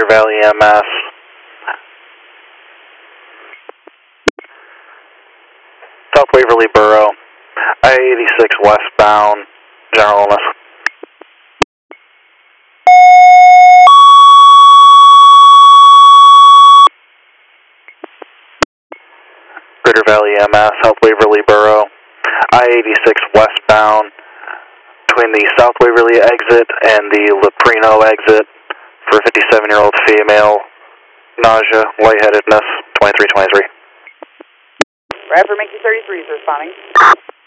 Valley EMS. South Waverly Borough, I-86 westbound, general illness. Greater Valley EMS, South Waverly Borough, I-86 westbound, between the South Waverly exit and the Leprino exit for a 57-year-old female, nausea, lightheadedness, 2323. Bradford Yankee 33 is responding.